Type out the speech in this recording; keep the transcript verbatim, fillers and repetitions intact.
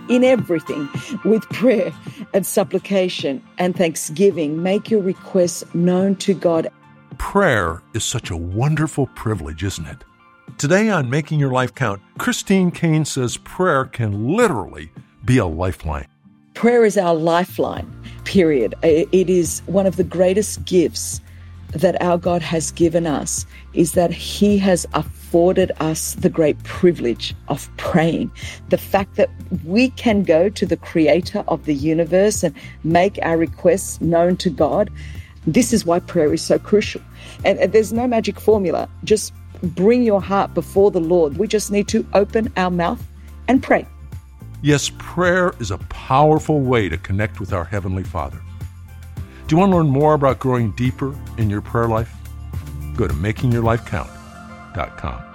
In everything, with prayer and supplication and thanksgiving, make your requests known to God. Prayer is such a wonderful privilege, isn't it? Today on Making Your Life Count, Christine Caine says prayer can literally be a lifeline. Prayer is our lifeline, period. It is one of the greatest gifts that our God has given us, is that He has afforded us the great privilege of praying. The fact that we can go to the Creator of the universe and make our requests known to God. This is why prayer is so crucial. And, and there's no magic formula. Just bring your heart before the Lord. We just need to open our mouth and pray. Yes, prayer is a powerful way to connect with our Heavenly Father. Do you want to learn more about growing deeper in your prayer life? Go to making your life count dot com.